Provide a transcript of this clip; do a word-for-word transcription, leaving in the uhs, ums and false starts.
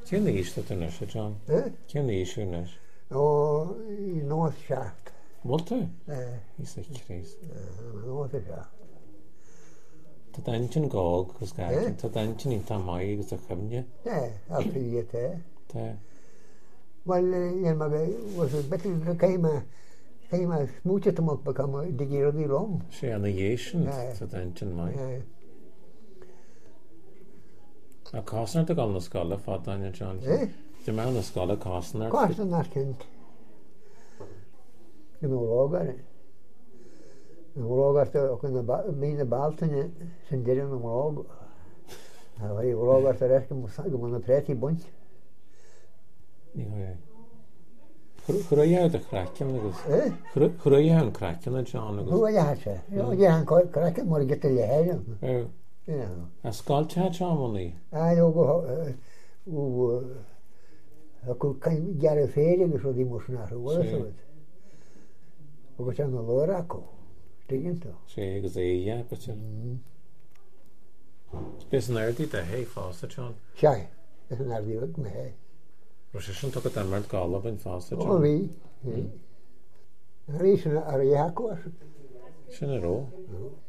Cén íiste tú nes, John? Eh? Cén ísú nes? O i North Shaft. Multa? Eh, Ís a chrís. North Shaft. Tá daintin gág gus Eh? gaitin, tá daintin í tamáí gus a chumne. Eh, absolut eh. Tá. Wel, jen ma was het beter keima keima smootje te moet bekomen de keer die om. sé anna dhéisisin Ja. tá daintin mai. Eh, A cásnar a gáil na scala fá daine John. eh? Tá me na scala cásnar. Kosten naar kind. In Oorloger. In Oorloger te ook in de mine balten zijn er in Oorlog. Nou, hij Oorloger te recht moet zeggen, maar een pretty bunch. Ní hoi. Chroiad a cracin agus. Eh? Chroiad an cracin a John agus. Hoe je had ze? Ja, je had kraken, maar je te leren. Oh, Ja. a scáilte John ní. Ah, jo go o ko kan jare ferie so die moest naar hoor Sí. so. Ook zijn de lorako. Tegen to. sé agus é ja, bete. Bes an airdí a hé fásta John. Sai. Dat is naar die ook mee. Ro sé sin tu an mar gála bin fásta O John. wie. Reisen ar Jakob. Sin a ró.